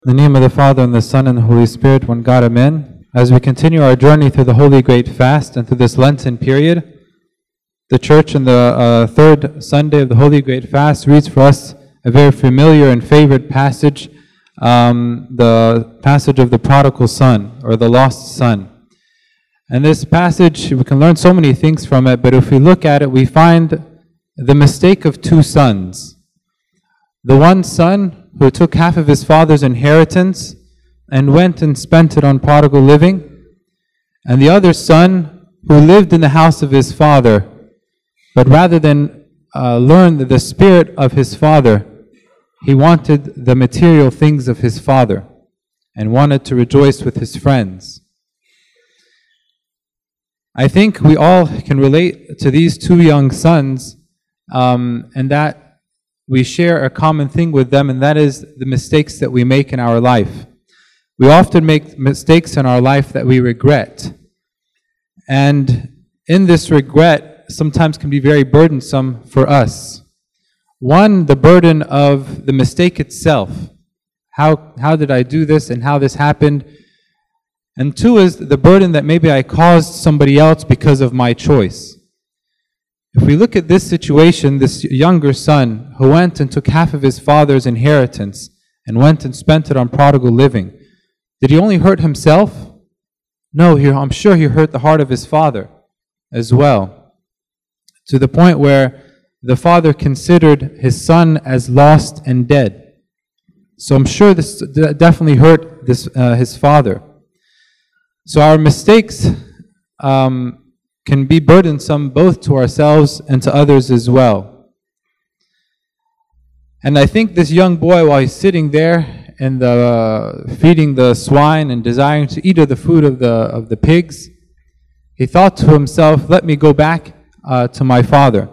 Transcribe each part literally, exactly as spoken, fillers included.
In the name of the Father, and the Son, and the Holy Spirit, one God, Amen. As we continue our journey through the Holy Great Fast and through this Lenten period, the Church on the uh, third Sunday of the Holy Great Fast reads for us a very familiar and favorite passage, um, the passage of the prodigal son, or the lost son. And this passage, we can learn so many things from it, but if we look at it, we find the mistake of two sons. The one son who took half of his father's inheritance and went and spent it on prodigal living, and the other son who lived in the house of his father, but rather than uh, learn the spirit of his father, he wanted the material things of his father and wanted to rejoice with his friends. I think we all can relate to these two young sons, um, and that we share a common thing with them, and that is the mistakes that we make in our life. We often make mistakes in our life that we regret. And in this regret, sometimes can be very burdensome for us. One, the burden of the mistake itself. How, how did I do this and how this happened? And two is the burden that maybe I caused somebody else because of my choice. If we look at this situation, this younger son who went and took half of his father's inheritance and went and spent it on prodigal living, did he only hurt himself? No, he, I'm sure he hurt the heart of his father as well, to the point where the father considered his son as lost and dead. So I'm sure this definitely hurt this, uh, his father. So our mistakes um, can be burdensome both to ourselves and to others as well. And I think this young boy, while he's sitting there and the, uh, feeding the swine and desiring to eat of the food of the of the pigs, he thought to himself, let me go back uh, to my father.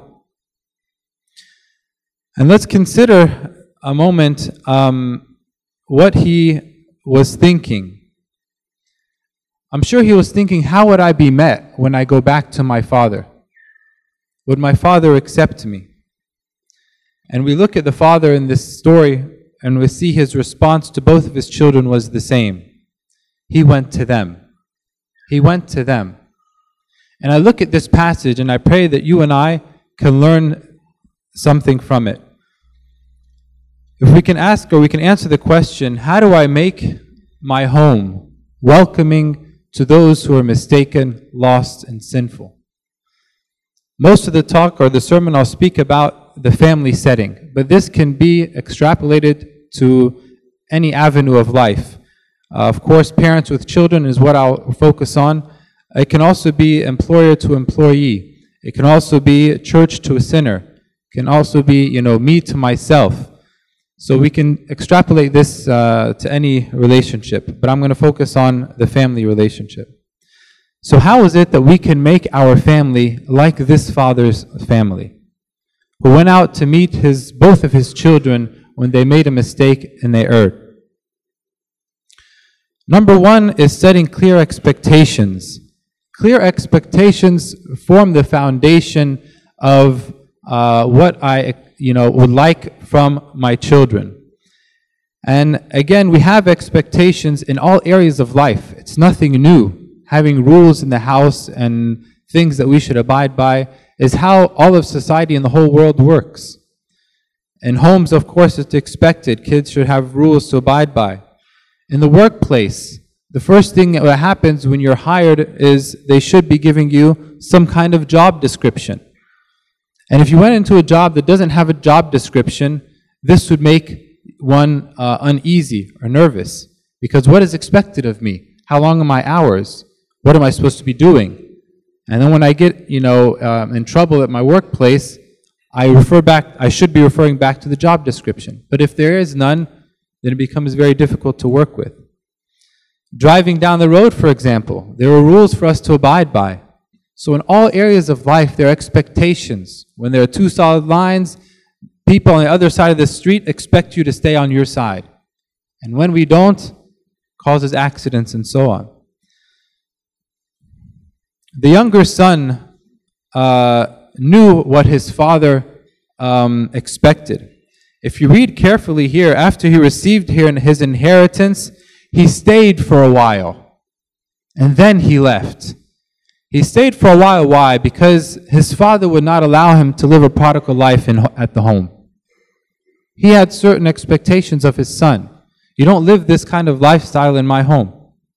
And let's consider a moment um, what he was thinking. I'm sure he was thinking, how would I be met when I go back to my father? Would my father accept me? And we look at the father in this story, and we see his response to both of his children was the same. He went to them. He went to them. And I look at this passage, and I pray that you and I can learn something from it. If we can ask, or we can answer the question, how do I make my home welcoming to those who are mistaken, lost, and sinful? Most of the talk or the sermon I'll speak about the family setting, but this can be extrapolated to any avenue of life. Uh, of course, parents with children is what I'll focus on. It can also be employer to employee. It can also be church to a sinner. It can also be, you know, me to myself. So we can extrapolate this uh, to any relationship, but I'm going to focus on the family relationship. So how is it that we can make our family like this father's family, who went out to meet his both of his children when they made a mistake and they erred? Number one is setting clear expectations. Clear expectations form the foundation of uh, what I you know, would like from my children. And again, we have expectations in all areas of life. It's nothing new. Having rules in the house and things that we should abide by is how all of society and the whole world works. In homes, of course, it's expected. Kids should have rules to abide by. In the workplace, the first thing that happens when you're hired is they should be giving you some kind of job description. And if you went into a job that doesn't have a job description, this would make one uh, uneasy or nervous. Because what is expected of me? How long are my hours? What am I supposed to be doing? And then when I get, you know, um, in trouble at my workplace, I refer back, I should be referring back to the job description. But if there is none, then it becomes very difficult to work with. Driving down the road, for example, there are rules for us to abide by. So in all areas of life, there are expectations. When there are two solid lines, people on the other side of the street expect you to stay on your side. And when we don't, causes accidents and so on. The younger son uh, knew what his father um, expected. If you read carefully here, after he received here his inheritance, he stayed for a while. And then he left. He stayed for a while. Why? Because his father would not allow him to live a prodigal life in, at the home. He had certain expectations of his son. You don't live this kind of lifestyle in my home.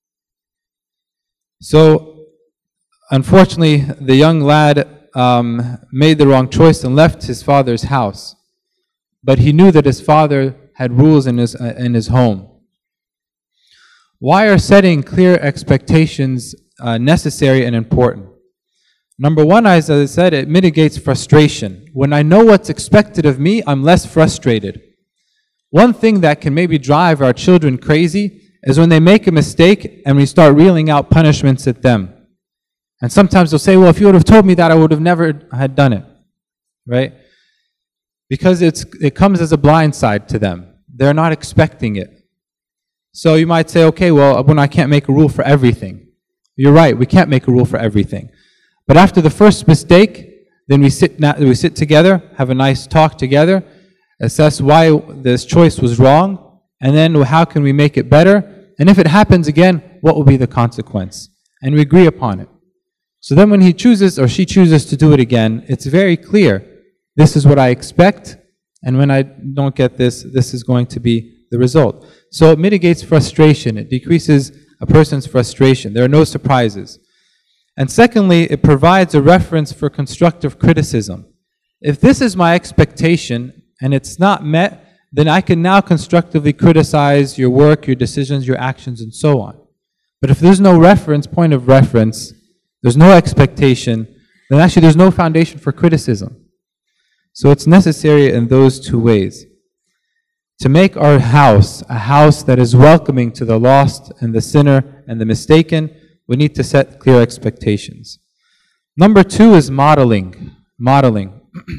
So, unfortunately, the young lad um, made the wrong choice and left his father's house. But he knew that his father had rules in his, uh, in his home. Why are setting clear expectations uh, necessary and important? Number one, as I said, it mitigates frustration. When I know what's expected of me, I'm less frustrated. One thing that can maybe drive our children crazy is when they make a mistake and we start reeling out punishments at them. And sometimes they'll say, well, if you would have told me that, I would have never had done it. Right? Because it's, it comes as a blind side to them. They're not expecting it. So you might say, okay, well, when I can't make a rule for everything. You're right, we can't make a rule for everything. But after the first mistake, then we sit, we sit together, have a nice talk together, assess why this choice was wrong, and then how can we make it better? And if it happens again, what will be the consequence? And we agree upon it. So then when he chooses or she chooses to do it again, it's very clear. This is what I expect, and when I don't get this, this is going to be the result. So it mitigates frustration. It decreases a person's frustration. There are no surprises. And secondly, it provides a reference for constructive criticism. If this is my expectation and it's not met, then I can now constructively criticize your work, your decisions, your actions, and so on. But if there's no reference, point of reference, there's no expectation, then actually there's no foundation for criticism. So it's necessary in those two ways. To make our house a house that is welcoming to the lost and the sinner and the mistaken, we need to set clear expectations. Number two is modeling. Modeling.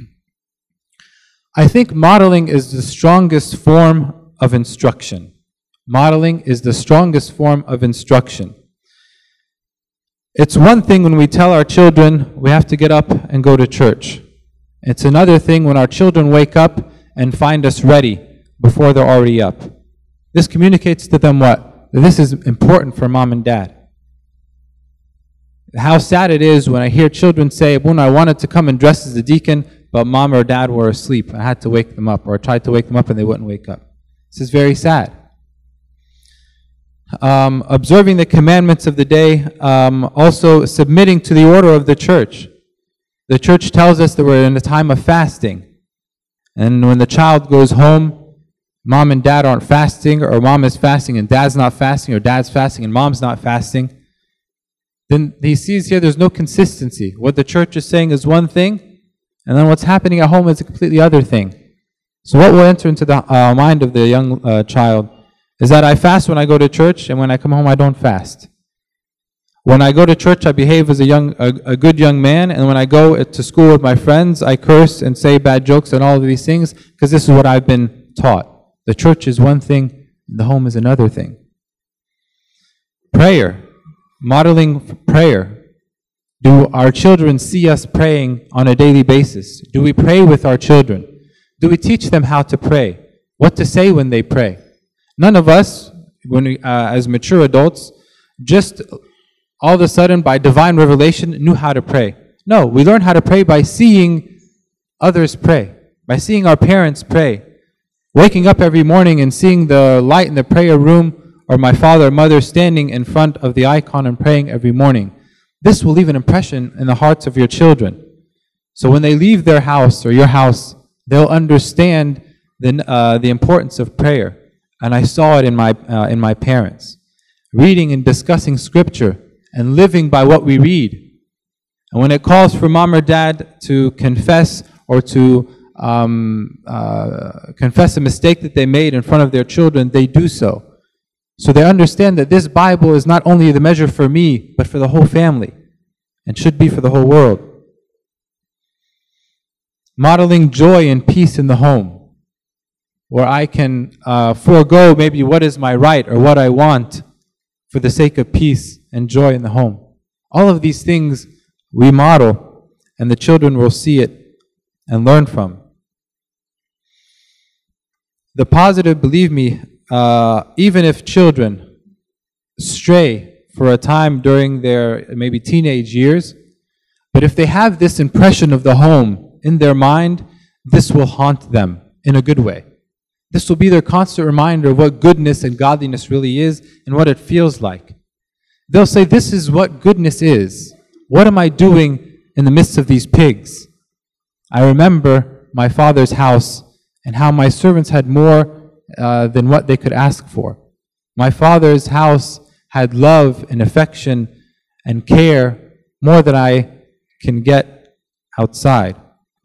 I think modeling is the strongest form of instruction. Modeling is the strongest form of instruction. It's one thing when we tell our children we have to get up and go to church. It's another thing when our children wake up and find us ready before they're already up. This communicates to them what? That this is important for mom and dad. How sad it is when I hear children say, Abuna, I wanted to come and dress as a deacon, but mom or dad were asleep. I had to wake them up, or I tried to wake them up and they wouldn't wake up. This is very sad. Um, observing the commandments of the day, um, also submitting to the order of the church. The church tells us that we're in a time of fasting. And when the child goes home, mom and dad aren't fasting, or mom is fasting and dad's not fasting, or dad's fasting and mom's not fasting, then he sees here there's no consistency. What the church is saying is one thing, and then what's happening at home is a completely other thing. So what will enter into the uh, mind of the young uh, child is that I fast when I go to church, and when I come home I don't fast. When I go to church I behave as a young, a, a good young man, and when I go to school with my friends I curse and say bad jokes and all of these things, because this is what I've been taught. The church is one thing, and the home is another thing. Prayer. Modeling prayer. Do our children see us praying on a daily basis? Do we pray with our children? Do we teach them how to pray? What to say when they pray? None of us, when we, uh, as mature adults, just all of a sudden by divine revelation knew how to pray. No, we learn how to pray by seeing others pray, by seeing our parents pray. Waking up every morning and seeing the light in the prayer room, or my father or mother standing in front of the icon and praying every morning. This will leave an impression in the hearts of your children. So when they leave their house or your house, they'll understand the, uh, the importance of prayer. And I saw it in my, uh, in my parents. Reading and discussing scripture and living by what we read. And when it calls for mom or dad to confess or to um, uh, confess a mistake that they made in front of their children, they do so. So they understand that this Bible is not only the measure for me, but for the whole family, and should be for the whole world. Modeling joy and peace in the home, where I can uh, forego maybe what is my right or what I want for the sake of peace and joy in the home. All of these things we model, and the children will see it and learn from. The positive, believe me, uh, even if children stray for a time during their maybe teenage years, but if they have this impression of the home in their mind, this will haunt them in a good way. This will be their constant reminder of what goodness and godliness really is and what it feels like. They'll say, this is what goodness is. What am I doing in the midst of these pigs? I remember my father's house and how my servants had more uh, than what they could ask for. My father's house had love and affection and care more than I can get outside.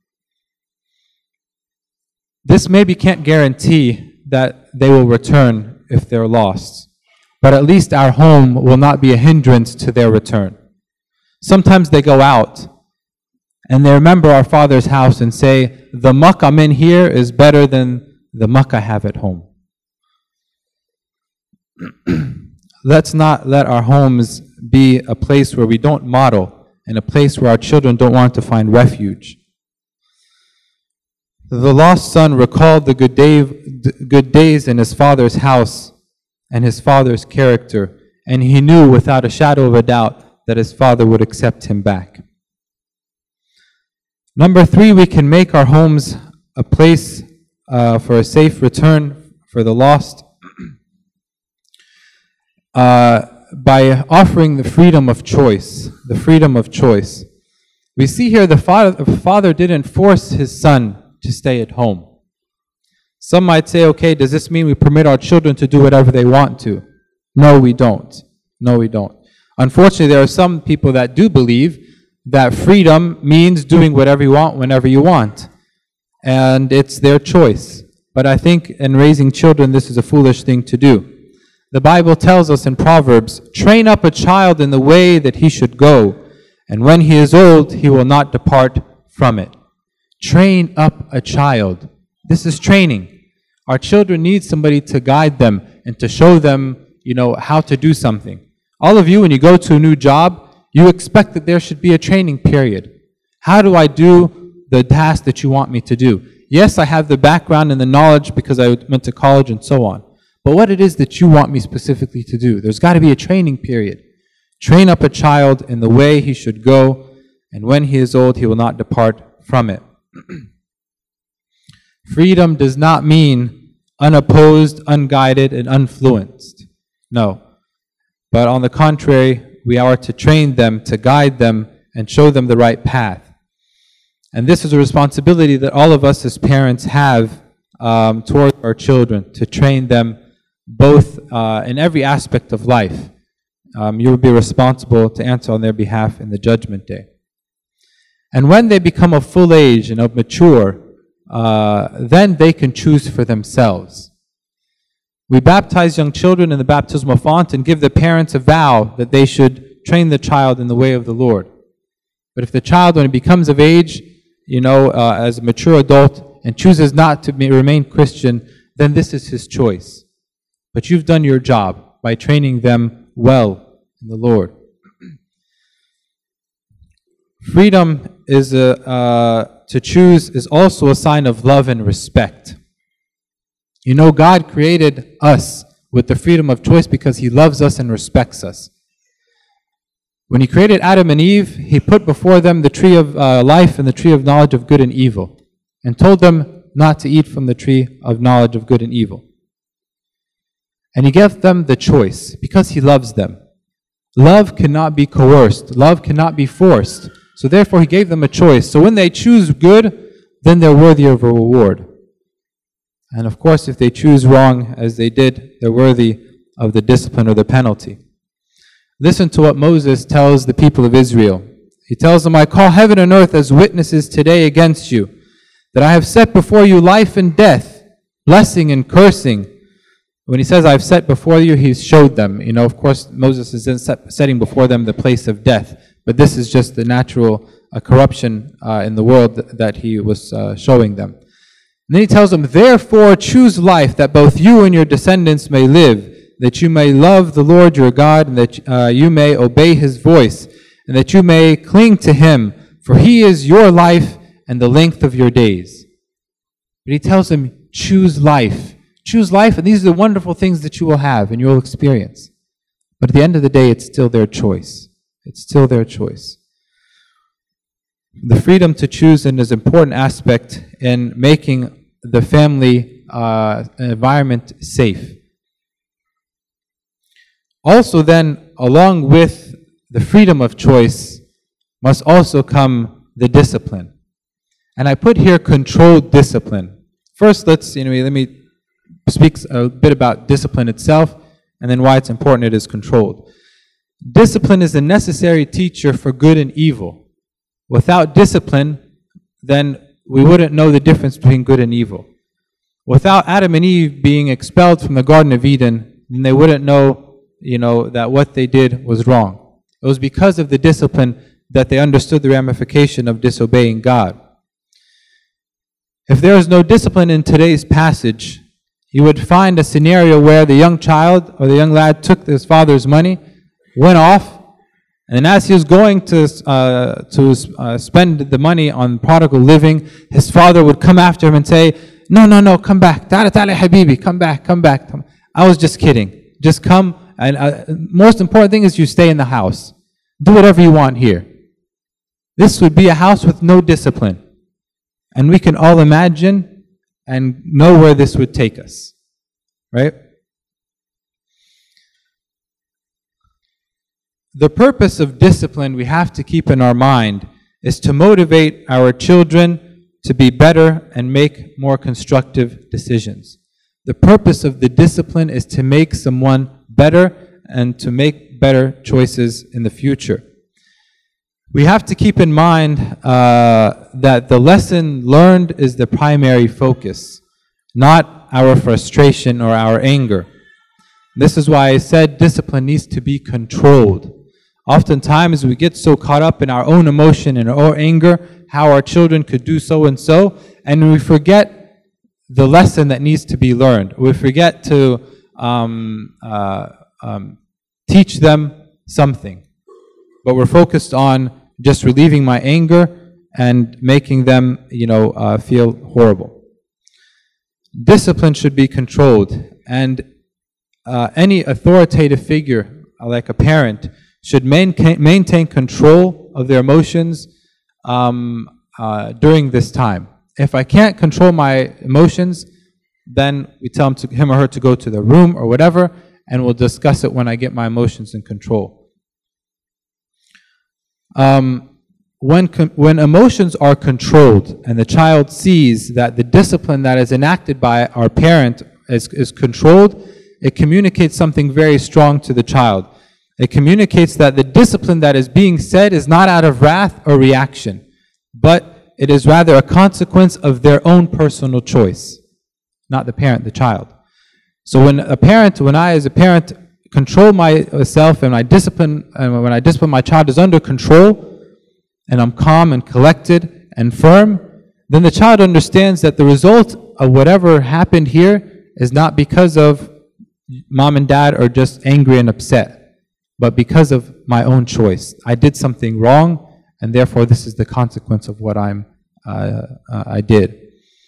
This maybe can't guarantee that they will return if they're lost, but at least our home will not be a hindrance to their return. Sometimes they go out and they remember our father's house and say, the muck I'm in here is better than the muck I have at home. Let's not let our homes be a place where we don't model and a place where our children don't want to find refuge. The lost son recalled the good, day, good days in his father's house and his father's character, and he knew without a shadow of a doubt that his father would accept him back. Number three, we can make our homes a place uh, for a safe return for the lost uh, by offering the freedom of choice. The freedom of choice. We see here the father, the father didn't force his son to stay at home. Some might say, okay, does this mean we permit our children to do whatever they want to? No, we don't. No, we don't. Unfortunately, there are some people that do believe that freedom means doing whatever you want whenever you want. And it's their choice. But I think in raising children, this is a foolish thing to do. The Bible tells us in Proverbs, train up a child in the way that he should go, and when he is old, he will not depart from it. Train up a child. This is training. Our children need somebody to guide them and to show them, you know, how to do something. All of you, when you go to a new job, you expect that there should be a training period. How do I do the task that you want me to do? Yes, I have the background and the knowledge because I went to college and so on. But what it is that you want me specifically to do, there's got to be a training period. Train up a child in the way he should go, and when he is old, he will not depart from it. Freedom does not mean unopposed, unguided, and unfluenced. No. But on the contrary, we are to train them, to guide them, and show them the right path. And this is a responsibility that all of us as parents have um, toward our children, to train them both uh, in every aspect of life. Um, you will be responsible to answer on their behalf in the judgment day. And when they become of full age and of mature, uh, then they can choose for themselves. We baptize young children in the baptismal font and give the parents a vow that they should train the child in the way of the Lord. But if the child, when he becomes of age, you know, uh, as a mature adult, and chooses not to be, remain Christian, then this is his choice. But you've done your job by training them well in the Lord. Freedom is a, uh, to choose is also a sign of love and respect. You know, God created us with the freedom of choice because He loves us and respects us. When He created Adam and Eve, He put before them the tree of uh, life and the tree of knowledge of good and evil, and told them not to eat from the tree of knowledge of good and evil. And He gave them the choice because He loves them. Love cannot be coerced. Love cannot be forced. So therefore He gave them a choice. So when they choose good, then they're worthy of a reward. And of course, if they choose wrong, as they did, they're worthy of the discipline or the penalty. Listen to what Moses tells the people of Israel. He tells them, I call heaven and earth as witnesses today against you, that I have set before you life and death, blessing and cursing. When he says, I've set before you, He's showed them. You know, of course, Moses is then set, setting before them the place of death. But this is just the natural uh, corruption uh, in the world th- that he was uh, showing them. And then he tells them, therefore choose life, that both you and your descendants may live, that you may love the Lord your God, and that uh, you may obey His voice, and that you may cling to Him, for He is your life and the length of your days. But he tells them, choose life. choose life, and these are the wonderful things that you will have and you will experience. But at the end of the day, it's still their choice. It's still their choice. The freedom to choose is an important aspect in making the family uh, environment safe. Also then, along with the freedom of choice, must also come the discipline. And I put here controlled discipline. First, let's, you know, let me speak a bit about discipline itself, and then why it's important it is controlled. Discipline is a necessary teacher for good and evil. Without discipline, then we wouldn't know the difference between good and evil. Without Adam and Eve being expelled from the Garden of Eden, then they wouldn't know, you know, that what they did was wrong. It was because of the discipline that they understood the ramification of disobeying God. If there is no discipline in today's passage, you would find a scenario where the young child or the young lad took his father's money, went off, and as he was going to uh, to uh, spend the money on prodigal living, his father would come after him and say, no, no, no, come back. Ta'ala, ta'ala, habibi, come back, come back. I was just kidding. Just come. And uh, most important thing is you stay in the house. Do whatever you want here. This would be a house with no discipline. And we can all imagine and know where this would take us. Right? The purpose of discipline we have to keep in our mind is to motivate our children to be better and make more constructive decisions. The purpose of the discipline is to make someone better and to make better choices in the future. We have to keep in mind uh, that the lesson learned is the primary focus, not our frustration or our anger. This is why I said discipline needs to be controlled. Oftentimes we get so caught up in our own emotion and our anger, how our children could do so and so, and we forget the lesson that needs to be learned. We forget to um, uh, um, teach them something. But we're focused on just relieving my anger and making them, you know, uh, feel horrible. Discipline should be controlled, and uh, any authoritative figure, like a parent, should maintain, maintain control of their emotions um, uh, during this time. If I can't control my emotions, then we tell him, to, him or her to go to the room or whatever, and we'll discuss it when I get my emotions in control. Um, when, when emotions are controlled and the child sees that the discipline that is enacted by our parent is, is controlled, it communicates something very strong to the child. It communicates that the discipline that is being said is not out of wrath or reaction, but it is rather a consequence of their own personal choice, not the parent, the child. So when a parent, when I as a parent control myself and I discipline, and when I discipline my child is under control, and I'm calm and collected and firm, then the child understands that the result of whatever happened here is not because of mom and dad are just angry and upset, but because of my own choice. I did something wrong, and therefore this is the consequence of what I'm, uh, uh, I did.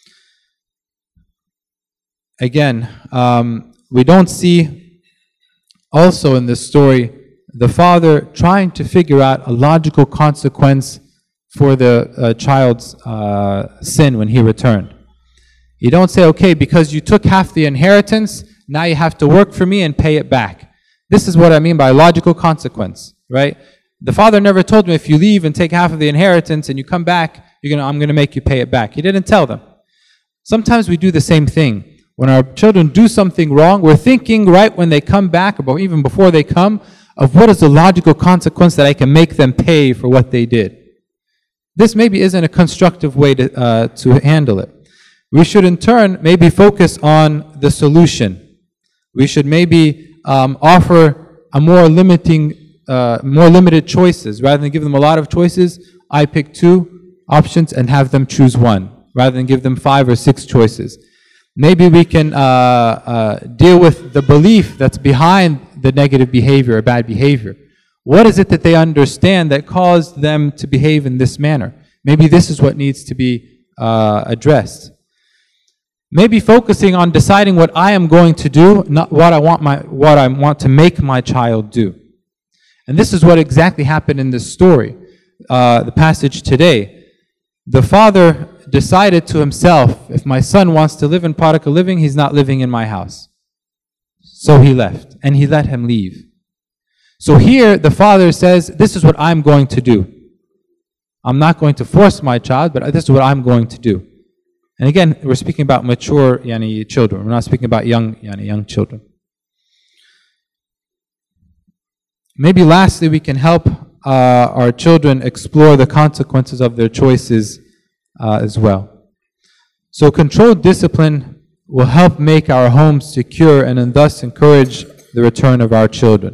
Again, um, we don't see also in this story the father trying to figure out a logical consequence for the uh, child's uh, sin when he returned. You don't say, okay, because you took half the inheritance, now you have to work for me and pay it back. This is what I mean by logical consequence, right? The father never told me if you leave and take half of the inheritance and you come back, you're gonna, I'm going to make you pay it back. He didn't tell them. Sometimes we do the same thing. When our children do something wrong, we're thinking right when they come back, or even before they come, of what is the logical consequence that I can make them pay for what they did. This maybe isn't a constructive way to, uh, to handle it. We should in turn maybe focus on the solution. We should maybe um, offer a more limiting, uh, more limited choices. Rather than give them a lot of choices, I pick two options and have them choose one, rather than give them five or six choices. Maybe we can uh, uh, deal with the belief that's behind the negative behavior or bad behavior. What is it that they understand that caused them to behave in this manner? Maybe this is what needs to be uh, addressed. Maybe focusing on deciding what I am going to do, not what I want my what I want to make my child do. And this is what exactly happened in this story, uh, the passage today. The father decided to himself, if my son wants to live in Paraka living, he's not living in my house. So he left, and he let him leave. So here the father says, this is what I'm going to do. I'm not going to force my child, but this is what I'm going to do. And again, we're speaking about mature yani, children. We're not speaking about young, yani, young children. Maybe lastly, we can help uh, our children explore the consequences of their choices uh, as well. So controlled discipline will help make our homes secure and thus encourage the return of our children.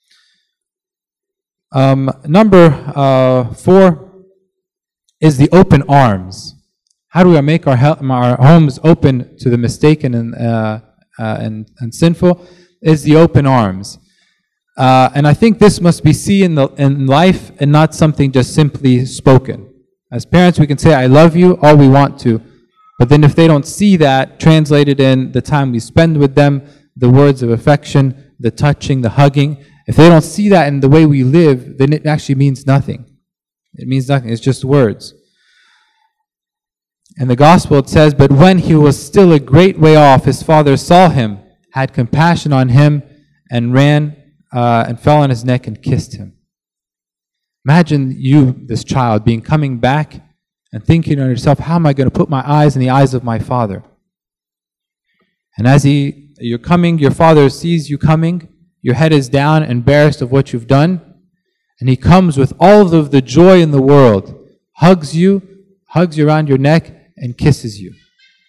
Um, number uh, four is the open arms. How do we make our, our homes open to the mistaken and, uh, uh, and, and sinful? Is the open arms. Uh, and I think this must be seen in, the, in life and not something just simply spoken. As parents, we can say, I love you, all we want to. But then if they don't see that translated in the time we spend with them, the words of affection, the touching, the hugging, if they don't see that in the way we live, then it actually means nothing. It means nothing. It's just words. In the gospel it says, but when he was still a great way off, his father saw him, had compassion on him, and ran uh, and fell on his neck and kissed him. Imagine you, this child, being coming back and thinking to yourself, how am I going to put my eyes in the eyes of my father? And as he, you're coming, your father sees you coming, your head is down, embarrassed of what you've done, and he comes with all of the joy in the world, hugs you, hugs you around your neck, and kisses you.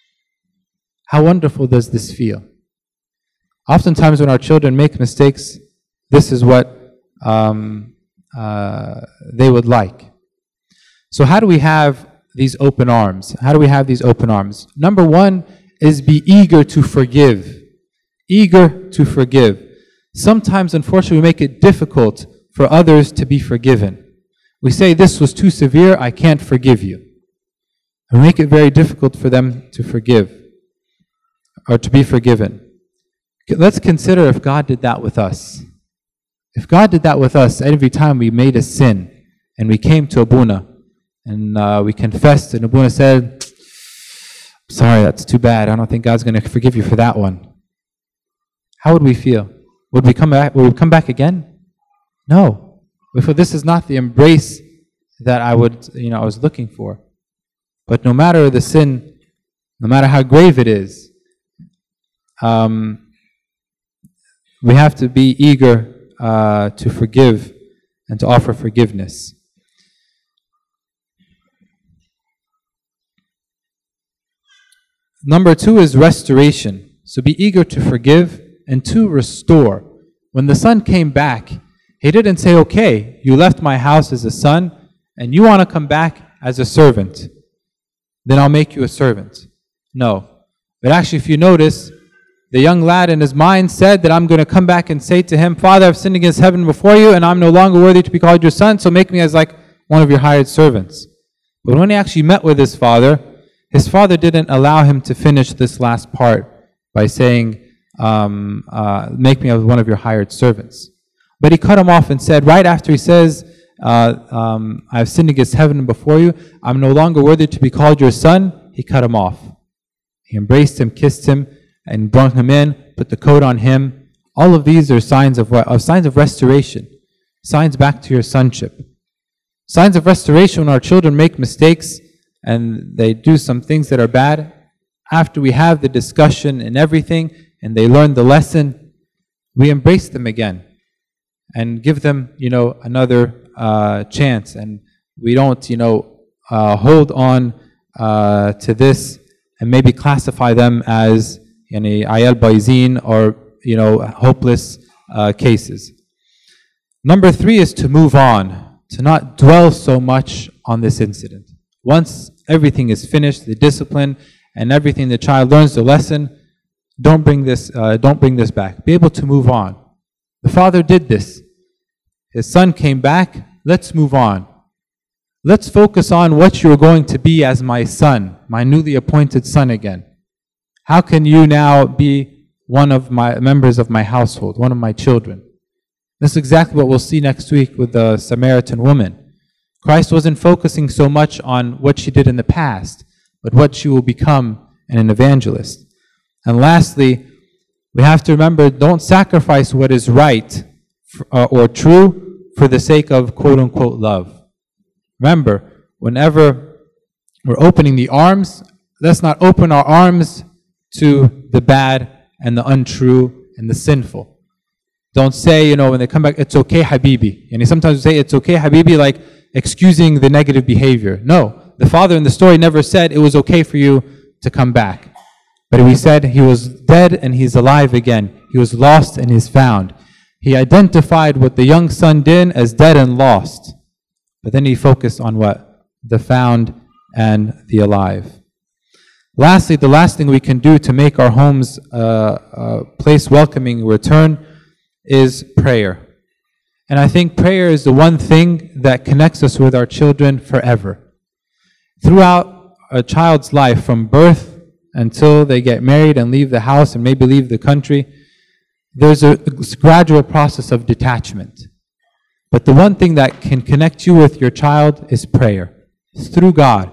How wonderful does this feel? Oftentimes when our children make mistakes, this is what um, uh, they would like. So how do we have these open arms? How do we have these open arms? Number one is be eager to forgive. Eager to forgive. Sometimes, unfortunately, we make it difficult for others to be forgiven. We say, this was too severe, I can't forgive you. And we make it very difficult for them to forgive or to be forgiven. Let's consider if God did that with us. If God did that with us every time we made a sin and we came to Abuna and uh, we confessed and Abuna said, sorry, that's too bad. I don't think God's going to forgive you for that one. How would we feel? Would we come back, would we come back again? No. We feel this is not the embrace that I would, you know, I was looking for. But no matter the sin, no matter how grave it is, um, we have to be eager uh, to forgive and to offer forgiveness. Number two is restoration. So be eager to forgive and to restore. When the son came back, he didn't say, okay, you left my house as a son and you want to come back as a servant. Then I'll make you a servant. No. But actually, if you notice, the young lad in his mind said that I'm going to come back and say to him, Father, I've sinned against heaven before you, and I'm no longer worthy to be called your son, so make me as like one of your hired servants. But when he actually met with his father, his father didn't allow him to finish this last part by saying, um, uh, make me as one of your hired servants. But he cut him off and said, right after he says, Uh, um, I've sinned against heaven and before you, I'm no longer worthy to be called your son, he cut him off. He embraced him, kissed him, and brought him in, put the coat on him. All of these are signs of what? Of signs of restoration. Signs back to your sonship. Signs of restoration when our children make mistakes and they do some things that are bad. After we have the discussion and everything, and they learn the lesson, we embrace them again and give them, you know, another Uh, chance, and we don't, you know, uh, hold on uh, to this and maybe classify them as yani ayal baizin or, you know, hopeless uh, cases. Number three is to move on, to not dwell so much on this incident. Once everything is finished, the discipline and everything, the child learns the lesson, don't bring this, uh, don't bring this back. Be able to move on. The father did this. His son came back. Let's move on. Let's focus on what you're going to be as my son, my newly appointed son again. How can you now be one of my members of my household, one of my children? This is exactly what we'll see next week with the Samaritan woman. Christ wasn't focusing so much on what she did in the past, but what she will become in an evangelist. And lastly, we have to remember, don't sacrifice what is right for, uh, or true for the sake of quote-unquote love. Remember, whenever we're opening the arms, let's not open our arms to the bad and the untrue and the sinful. Don't say, you know, when they come back, it's okay, Habibi. And sometimes we say, it's okay, Habibi, like excusing the negative behavior. No, the father in the story never said it was okay for you to come back. But we said he was dead and he's alive again. He was lost and he's found. He identified what the young son did as dead and lost. But then he focused on what? The found and the alive. Lastly, the last thing we can do to make our homes uh, a place welcoming return is prayer. And I think prayer is the one thing that connects us with our children forever. Throughout a child's life, from birth until they get married and leave the house and maybe leave the country, there's a gradual process of detachment. But the one thing that can connect you with your child is prayer. It's through God.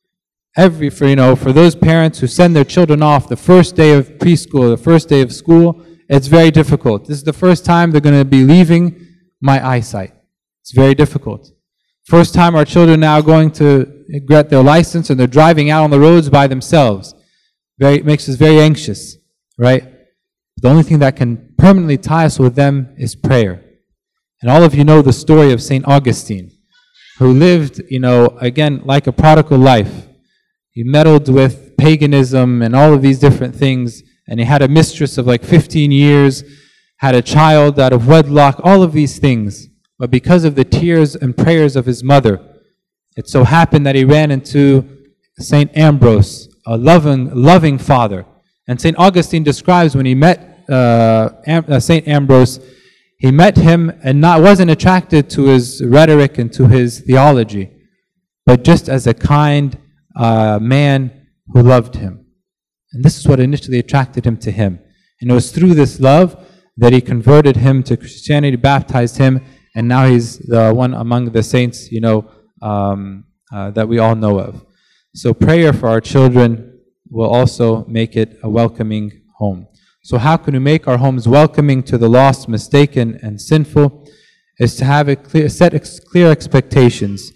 Every, for, you know, for those parents who send their children off the first day of preschool, the first day of school, it's very difficult. This is the first time they're going to be leaving my eyesight. It's very difficult. First time our children now going to get their license and they're driving out on the roads by themselves. Very, it makes us very anxious, right? The only thing that can permanently tie us with them is prayer. And all of you know the story of Saint Augustine, who lived, you know, again, like a prodigal life. He meddled with paganism and all of these different things, and he had a mistress of like fifteen years, had a child out of wedlock, all of these things. But because of the tears and prayers of his mother, it so happened that he ran into Saint Ambrose, a loving, loving father. And Saint Augustine describes when he met uh, Am- uh, Saint Ambrose, he met him and not wasn't attracted to his rhetoric and to his theology, but just as a kind uh, man who loved him. And this is what initially attracted him to him. And it was through this love that he converted him to Christianity, baptized him, and now he's the one among the saints, you know, um, uh, that we all know of. So prayer for our children will also make it a welcoming home. So how can we make our homes welcoming to the lost, mistaken, and sinful? Is to have a clear, set ex, clear expectations,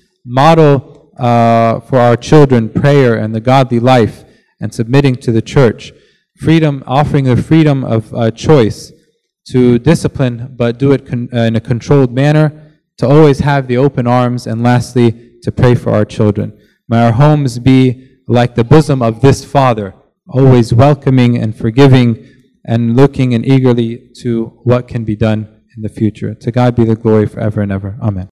model uh, for our children prayer and the godly life, and submitting to the church. Freedom, offering the freedom of uh, choice to discipline, but do it con- uh, in a controlled manner, to always have the open arms, and lastly, to pray for our children. May our homes be like the bosom of this Father, always welcoming and forgiving and looking and eagerly to what can be done in the future. To God be the glory forever and ever. Amen.